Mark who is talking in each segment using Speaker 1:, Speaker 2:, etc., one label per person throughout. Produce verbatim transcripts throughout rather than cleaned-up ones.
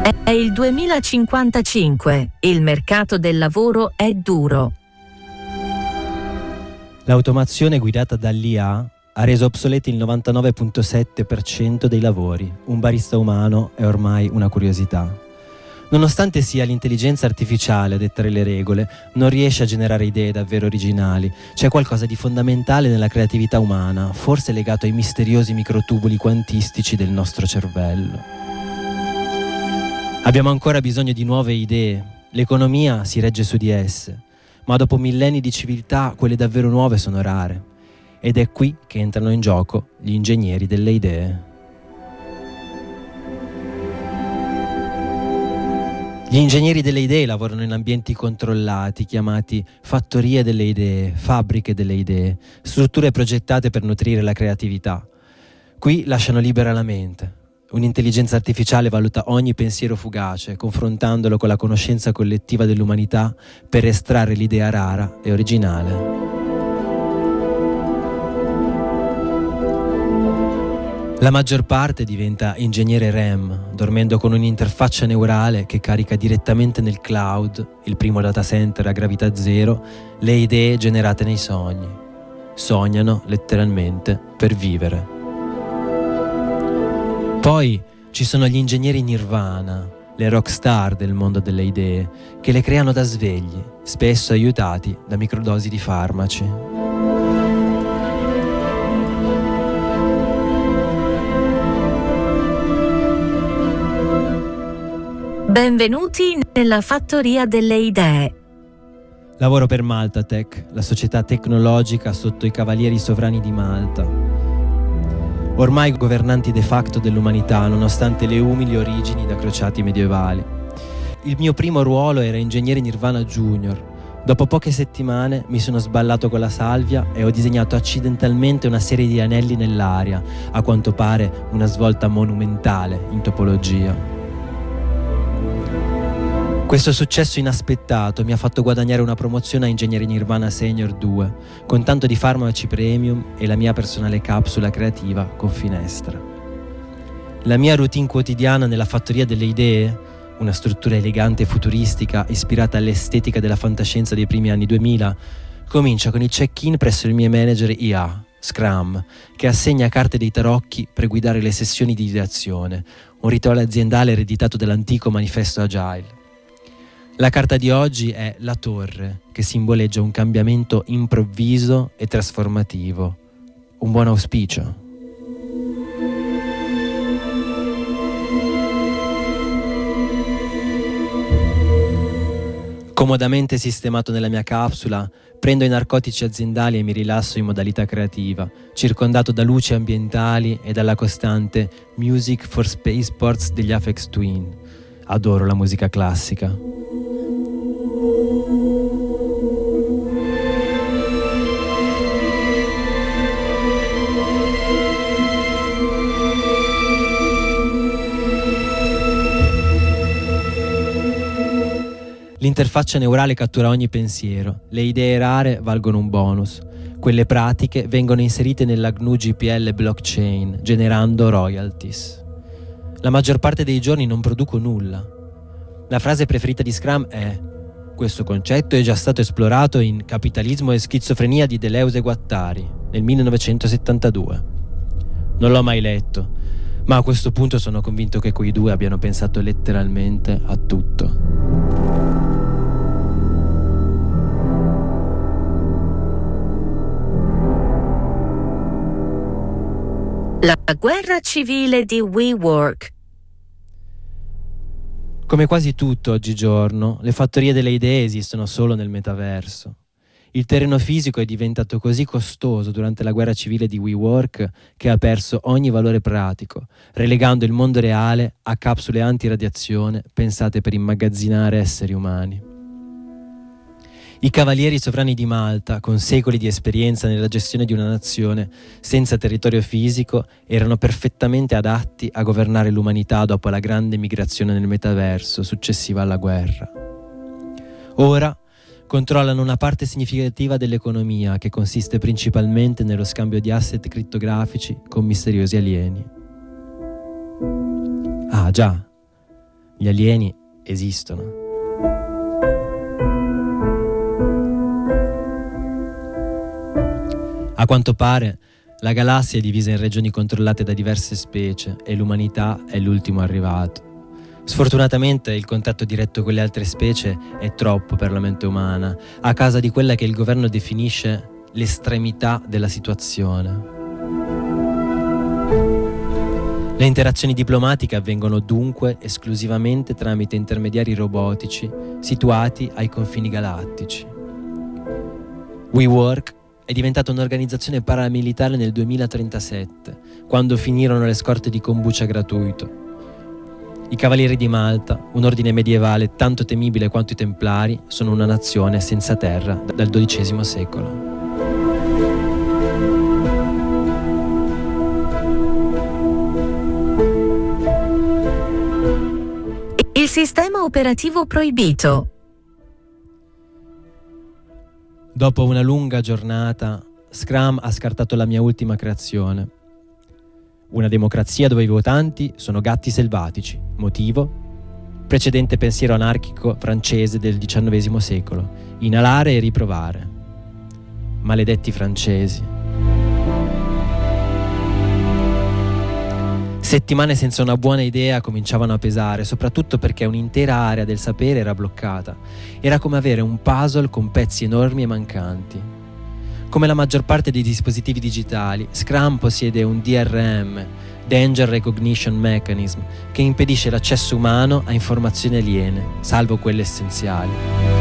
Speaker 1: È il duemilacinquantacinque, il mercato del lavoro è duro.
Speaker 2: L'automazione guidata dall'I A ha reso obsoleti il novantanove virgola sette per cento dei lavori. Un barista umano è ormai una curiosità. Nonostante sia l'intelligenza artificiale a dettare le regole, non riesce a generare idee davvero originali. C'è qualcosa di fondamentale nella creatività umana, forse legato ai misteriosi microtubuli quantistici del nostro cervello. Abbiamo ancora bisogno di nuove idee. L'economia si regge su di esse, ma dopo millenni di civiltà quelle davvero nuove sono rare. Ed è qui che entrano in gioco gli ingegneri delle idee. Gli ingegneri delle idee lavorano in ambienti controllati, chiamati fattorie delle idee, fabbriche delle idee, strutture progettate per nutrire la creatività. Qui lasciano libera la mente. Un'intelligenza artificiale valuta ogni pensiero fugace, confrontandolo con la conoscenza collettiva dell'umanità per estrarre l'idea rara e originale. La maggior parte diventa ingegnere R E M, dormendo con un'interfaccia neurale che carica direttamente nel cloud, il primo data center a gravità zero, le idee generate nei sogni. Sognano, letteralmente, per vivere. Poi ci sono gli ingegneri nirvana, le rockstar del mondo delle idee, che le creano da svegli, spesso aiutati da microdosi di farmaci.
Speaker 1: Benvenuti nella fattoria delle idee.
Speaker 2: Lavoro per Maltatech, la società tecnologica sotto i cavalieri sovrani di Malta. Ormai governanti de facto dell'umanità, nonostante le umili origini da crociati medievali. Il mio primo ruolo era ingegnere Nirvana Junior. Dopo poche settimane mi sono sballato con la salvia e ho disegnato accidentalmente una serie di anelli nell'aria, a quanto pare una svolta monumentale in topologia. Questo successo inaspettato mi ha fatto guadagnare una promozione a Ingegnere Nirvana Senior due, con tanto di farmaci premium e la mia personale capsula creativa con finestra. La mia routine quotidiana nella fattoria delle idee, una struttura elegante e futuristica ispirata all'estetica della fantascienza dei primi anni duemila, comincia con il check-in presso il mio manager I A, Scrum, che assegna carte dei tarocchi per guidare le sessioni di ideazione, un rituale aziendale ereditato dall'antico manifesto Agile. La carta di oggi è la torre, che simboleggia un cambiamento improvviso e trasformativo. Un buon auspicio. Comodamente sistemato nella mia capsula, prendo i narcotici aziendali e mi rilasso in modalità creativa, circondato da luci ambientali e dalla costante Music for Spaceports degli Aphex Twin. Adoro la musica classica. L'interfaccia neurale cattura ogni pensiero, le idee rare valgono un bonus, quelle pratiche vengono inserite nella G N U G P L blockchain, generando royalties. La maggior parte dei giorni non produco nulla. La frase preferita di Scrum è: questo concetto è già stato esplorato in Capitalismo e schizofrenia di Deleuze e Guattari nel millenovecentosettantadue. Non l'ho mai letto, ma a questo punto sono convinto che quei due abbiano pensato letteralmente a tutto.
Speaker 1: La guerra civile di WeWork.
Speaker 2: Come quasi tutto oggigiorno, le fattorie delle idee esistono solo nel metaverso. Il terreno fisico è diventato così costoso durante la guerra civile di WeWork che ha perso ogni valore pratico, relegando il mondo reale a capsule antiradiazione pensate per immagazzinare esseri umani. I cavalieri sovrani di Malta, con secoli di esperienza nella gestione di una nazione senza territorio fisico, erano perfettamente adatti a governare l'umanità dopo la grande migrazione nel metaverso successiva alla guerra. Ora controllano una parte significativa dell'economia che consiste principalmente nello scambio di asset crittografici con misteriosi alieni. Ah già, Gli alieni esistono. A quanto pare, la galassia è divisa in regioni controllate da diverse specie e l'umanità è l'ultimo arrivato. Sfortunatamente il contatto diretto con le altre specie è troppo per la mente umana, a causa di quella che il governo definisce l'estremità della situazione. Le interazioni diplomatiche avvengono dunque esclusivamente tramite intermediari robotici situati ai confini galattici. WeWork è diventata un'organizzazione paramilitare nel duemilatrentasette, quando finirono le scorte di kombucha gratuito. I Cavalieri di Malta, un ordine medievale tanto temibile quanto i Templari, sono una nazione senza terra dal dodicesimo secolo.
Speaker 1: Il sistema operativo proibito.
Speaker 2: Dopo una lunga giornata, Scrum ha scartato la mia ultima creazione. Una democrazia dove i votanti sono gatti selvatici. Motivo? Precedente pensiero anarchico francese del diciannovesimo secolo. Inalare e riprovare. Maledetti francesi. Settimane senza una buona idea cominciavano a pesare, soprattutto perché un'intera area del sapere era bloccata. Era come avere un puzzle con pezzi enormi e mancanti. Come la maggior parte dei dispositivi digitali, Scrum possiede un D R M, Danger Recognition Mechanism, che impedisce l'accesso umano a informazioni aliene, salvo quelle essenziali.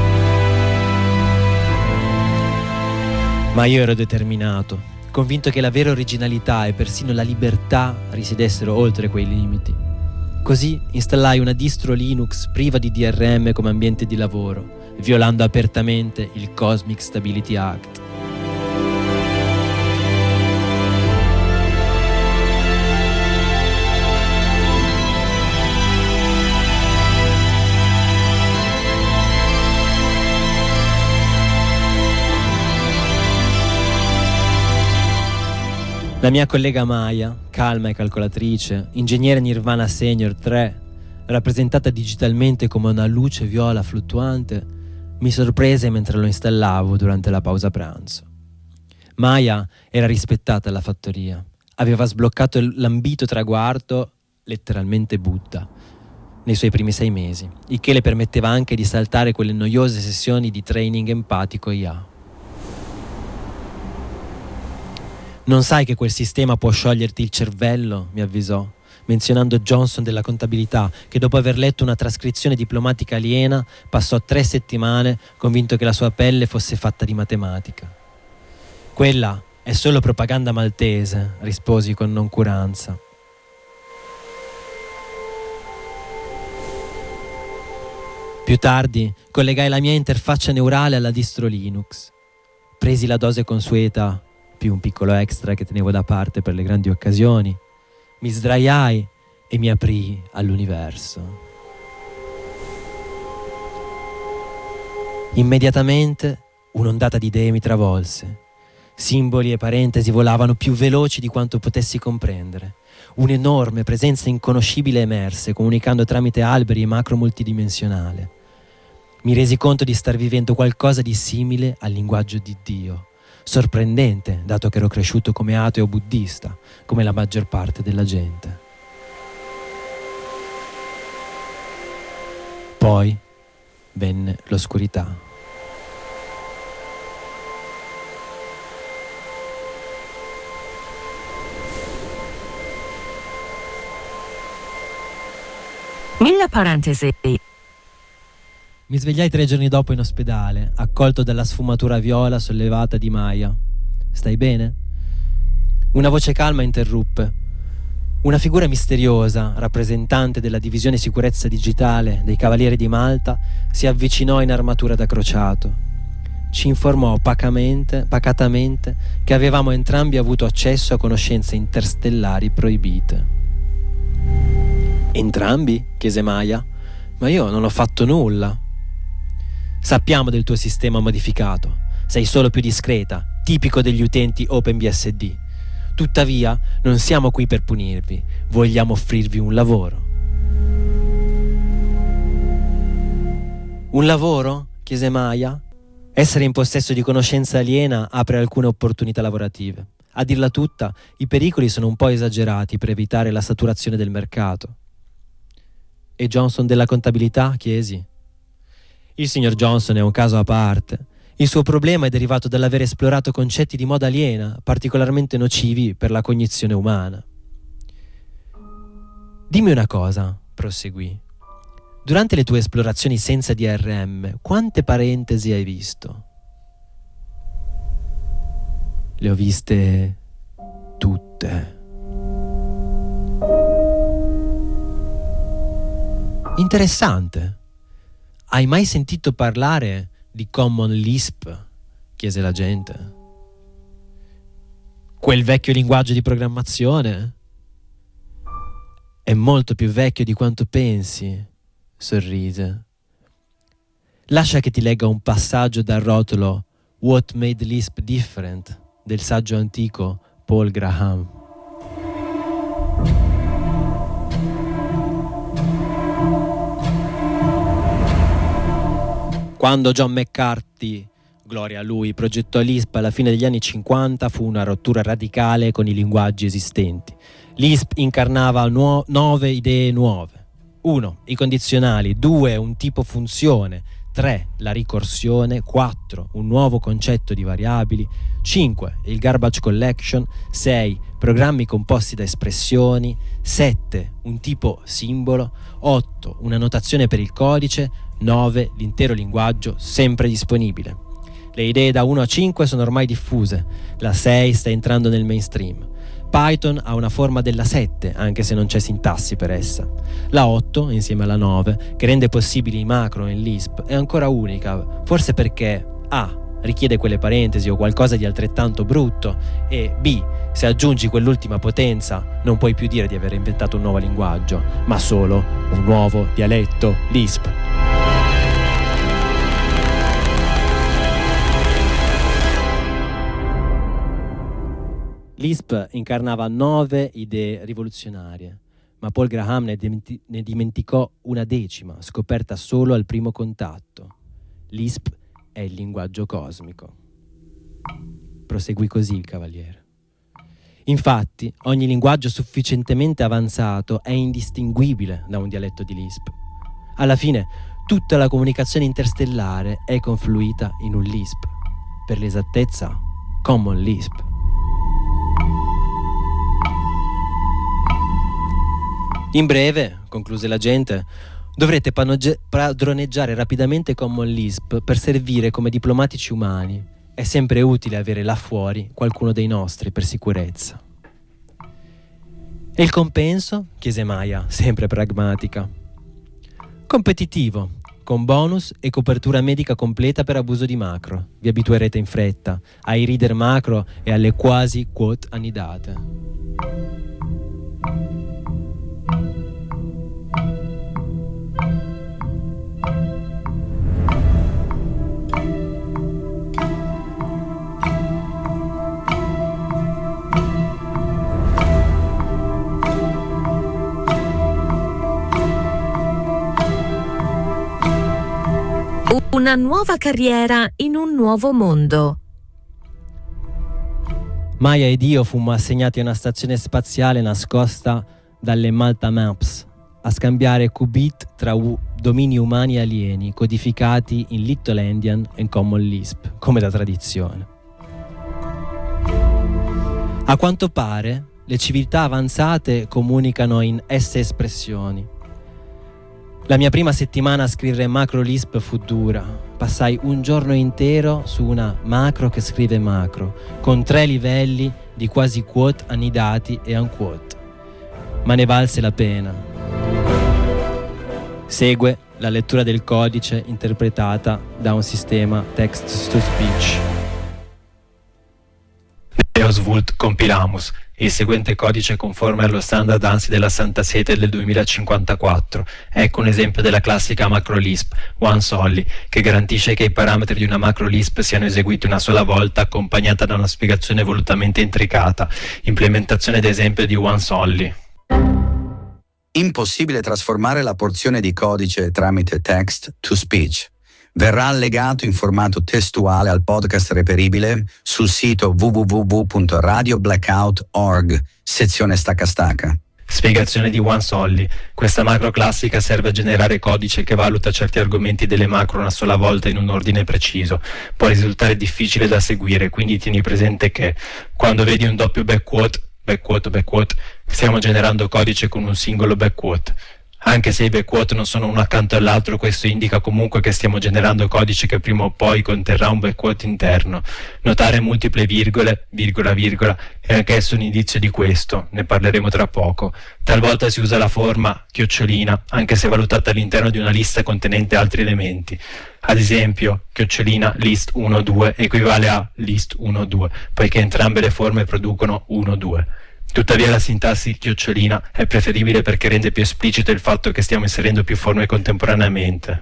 Speaker 2: Ma io ero determinato, convinto che la vera originalità e persino la libertà risiedessero oltre quei limiti. Così installai una distro Linux priva di D R M come ambiente di lavoro, violando apertamente il Cosmic Stability Act. La mia collega Maya, calma e calcolatrice, ingegnere Nirvana Senior tre, rappresentata digitalmente come una luce viola fluttuante, mi sorprese mentre lo installavo durante la pausa pranzo. Maya era rispettata alla fattoria, aveva sbloccato l'ambito traguardo, letteralmente Buddha, nei suoi primi sei mesi, il che le permetteva anche di saltare quelle noiose sessioni di training empatico I A. Non sai che quel sistema può scioglierti il cervello, mi avvisò, menzionando Johnson della contabilità, che dopo aver letto una trascrizione diplomatica aliena passò tre settimane convinto che la sua pelle fosse fatta di matematica. Quella è solo propaganda maltese, risposi con noncuranza. Più tardi collegai la mia interfaccia neurale alla distro Linux. Presi la dose consueta, più un piccolo extra che tenevo da parte per le grandi occasioni, mi sdraiai e mi aprii all'universo. Immediatamente un'ondata di idee mi travolse. Simboli e parentesi volavano più veloci di quanto potessi comprendere. Un'enorme presenza inconoscibile emerse, comunicando tramite alberi e macro multidimensionale. Mi resi conto di star vivendo qualcosa di simile al linguaggio di Dio. Sorprendente, dato che ero cresciuto come ateo buddista, come la maggior parte della gente. Poi venne l'oscurità.
Speaker 1: Nella parentesi.
Speaker 2: Mi svegliai tre giorni dopo in ospedale, accolto dalla sfumatura viola sollevata di Maya. Stai bene? Una voce calma interruppe. Una figura misteriosa, rappresentante della divisione sicurezza digitale dei Cavalieri di Malta, si avvicinò in armatura da crociato. Ci informò pacamente, pacatamente che avevamo entrambi avuto accesso a conoscenze interstellari proibite. Entrambi? Chiese Maya. Ma io non ho fatto nulla. Sappiamo del tuo sistema modificato. Sei solo più discreta, tipico degli utenti OpenBSD. Tuttavia, non siamo qui per punirvi. Vogliamo offrirvi un lavoro. Un lavoro? Chiese Maya. Essere in possesso di conoscenza aliena apre alcune opportunità lavorative. A dirla tutta, i pericoli sono un po' esagerati per evitare la saturazione del mercato. E Johnson della contabilità? Chiesi. Il signor Johnson è un caso a parte. Il suo problema è derivato dall'aver esplorato concetti di moda aliena, particolarmente nocivi per la cognizione umana. Dimmi una cosa, proseguì. Durante le tue esplorazioni senza D R M, quante parentesi hai visto? Le ho viste tutte. Interessante. Hai mai sentito parlare di Common Lisp? Chiese l'agente. Quel vecchio linguaggio di programmazione? È molto più vecchio di quanto pensi, sorrise. Lascia che ti legga un passaggio dal rotolo What Made Lisp Different del saggio antico Paul Graham. Quando John McCarthy, gloria a lui, progettò Lisp alla fine degli anni cinquanta, fu una rottura radicale con i linguaggi esistenti. Lisp incarnava nuo- nove idee nuove. uno. I condizionali. due. Un tipo funzione. tre. La ricorsione. quattro. Un nuovo concetto di variabili. cinque. Il garbage collection. sei. Programmi composti da espressioni. sette. Un tipo simbolo. otto. Una notazione per il codice. nove. L'intero linguaggio sempre disponibile. Le idee da uno a cinque sono ormai diffuse. La sei sta entrando nel mainstream. Python ha una forma della sette, anche se non c'è sintassi per essa. La otto, insieme alla nove, che rende possibili i macro in Lisp, è ancora unica, forse perché A. richiede quelle parentesi o qualcosa di altrettanto brutto, e B. se aggiungi quell'ultima potenza non puoi più dire di aver inventato un nuovo linguaggio, ma solo un nuovo dialetto Lisp. Lisp incarnava nove idee rivoluzionarie, ma Paul Graham ne, dimenti- ne dimenticò una decima, scoperta solo al primo contatto. Lisp è il linguaggio cosmico. Proseguì così il cavaliere. Infatti, ogni linguaggio sufficientemente avanzato è indistinguibile da un dialetto di Lisp. Alla fine, tutta la comunicazione interstellare è confluita in un Lisp. Per l'esattezza, Common Lisp. In breve, concluse l'agente, dovrete panogge- padroneggiare rapidamente Common Lisp per servire come diplomatici umani. È sempre utile avere là fuori qualcuno dei nostri per sicurezza. E il compenso? Chiese Maya, sempre pragmatica. Competitivo, con bonus e copertura medica completa per abuso di macro. Vi abituerete in fretta ai reader macro e alle quasi quote annidate.
Speaker 1: Una nuova carriera in un nuovo mondo.
Speaker 2: Maya ed io fummo assegnati a una stazione spaziale nascosta dalle Malta Maps a scambiare qubit tra u- domini umani e alieni codificati in Little Endian e Common Lisp, come da tradizione. A quanto pare, le civiltà avanzate comunicano in esse espressioni. La mia prima settimana a scrivere macro Lisp fu dura. Passai un giorno intero su una macro che scrive macro, con tre livelli di quasi quote annidati e unquote. Ma ne valse la pena. Segue la lettura del codice interpretata da un sistema text-to-speech. Deus vult compilamus. Il seguente codice è conforme allo standard ANSI della Santa Sede del duemilacinquantaquattro. Ecco un esempio della classica macro Lisp, once only, che garantisce che i parametri di una macro Lisp siano eseguiti una sola volta, accompagnata da una spiegazione volutamente intricata. Implementazione ad esempio di once only.
Speaker 3: Impossibile trasformare la porzione di codice tramite text to speech. verrà allegato in formato testuale al podcast reperibile sul sito w w w punto radio blackout punto org, sezione stacca stacca.
Speaker 2: Spiegazione di OneSolly. Questa macro classica serve a generare codice che valuta certi argomenti delle macro una sola volta in un ordine preciso. Può risultare difficile da seguire, quindi tieni presente che quando vedi un doppio backquote, backquote, backquote, stiamo generando codice con un singolo backquote. Anche se i backquote non sono uno accanto all'altro, questo indica comunque che stiamo generando codice che prima o poi conterrà un backquote interno. Notare multiple virgole, virgola, virgola, è anch'esso un indizio di questo, ne parleremo tra poco. Talvolta si usa la forma chiocciolina, anche se valutata all'interno di una lista contenente altri elementi. Ad esempio, chiocciolina list uno due equivale a list uno due, poiché entrambe le forme producono uno due. Tuttavia la sintassi chiocciolina è preferibile perché rende più esplicito il fatto che stiamo inserendo più forme contemporaneamente.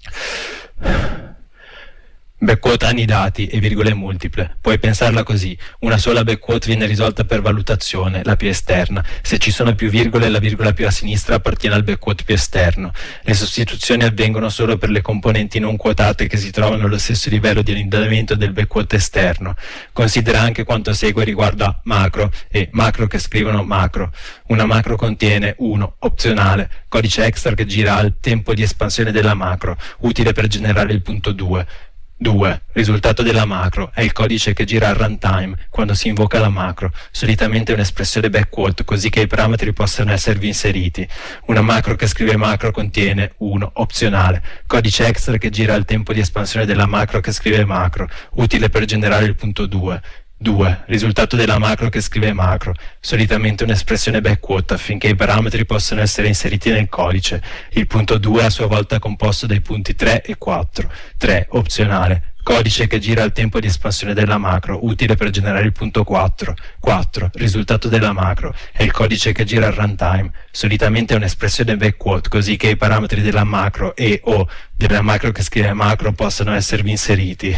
Speaker 2: Backquote anni dati e virgole multiple. Puoi pensarla così: una sola backquote viene risolta per valutazione, la più esterna. Se ci sono più virgole, la virgola più a sinistra appartiene al backquote più esterno. Le sostituzioni avvengono solo per le componenti non quotate che si trovano allo stesso livello di annidamento del backquote esterno. Considera anche quanto segue riguardo a macro e macro che scrivono macro. Una macro contiene uno opzionale, codice extra che gira al tempo di espansione della macro, utile per generare il punto due. due. Risultato della macro è il codice che gira al runtime quando si invoca la macro, solitamente un'espressione backquote, così che i parametri possano esservi inseriti. Una macro che scrive macro contiene uno opzionale, codice extra che gira al tempo di espansione della macro che scrive macro, utile per generare il punto due. due. Risultato della macro che scrive macro, solitamente un'espressione backquote affinché i parametri possano essere inseriti nel codice. Il punto due è a sua volta composto dai punti tre e quattro. tre. Opzionale, codice che gira al tempo di espansione della macro, utile per generare il punto quattro. quattro. Risultato della macro è il codice che gira al runtime, solitamente è un'espressione backquote, così che i parametri della macro e o della macro che scrive macro possano esservi inseriti.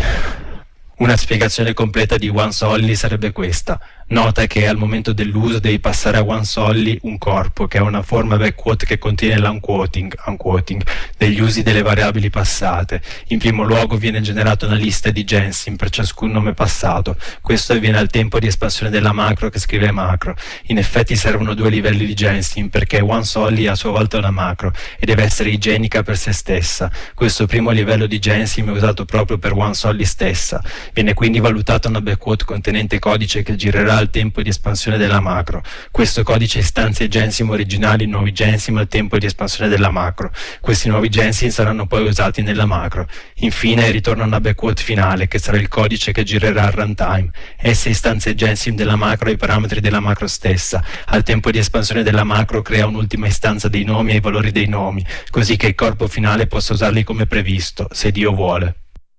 Speaker 2: Una spiegazione completa di OneSolly sarebbe questa. Nota che al momento dell'uso devi passare a OneSolly un corpo, che è una forma backquote che contiene l'unquoting unquoting, degli usi delle variabili passate. In primo luogo viene generata una lista di Gensim per ciascun nome passato. Questo avviene al tempo di espansione della macro che scrive macro. In effetti servono due livelli di Gensim, perché OneSolly è a sua volta una macro e deve essere igienica per se stessa. Questo primo livello di Gensim è usato proprio per OneSolly stessa. Viene quindi valutata una backquote contenente codice che girerà al tempo di espansione della macro. Questo codice istanzia i Gensim originali, nuovi Gensim al tempo di espansione della macro. Questi nuovi Gensim saranno poi usati nella macro. Infine ritorna una backquote finale, che sarà il codice che girerà al runtime. Essa istanzia i Gensim della macro e i parametri della macro stessa. Al tempo di espansione della macro crea un'ultima istanza dei nomi e i valori dei nomi, così che il corpo finale possa usarli come previsto, se Dio vuole.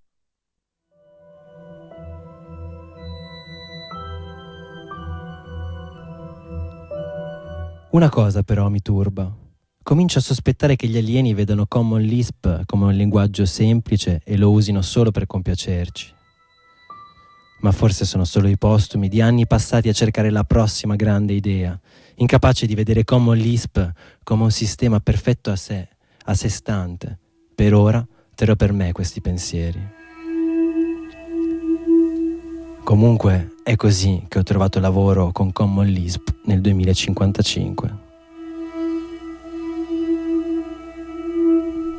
Speaker 2: Una cosa però mi turba. Comincio a sospettare che gli alieni vedano Common Lisp come un linguaggio semplice e lo usino solo per compiacerci. Ma forse sono solo i postumi di anni passati a cercare la prossima grande idea, incapaci di vedere Common Lisp come un sistema perfetto a sé, a sé stante. Per ora terrò per me questi pensieri. Comunque è così che ho trovato lavoro con Common Lisp nel duemilacinquantacinque.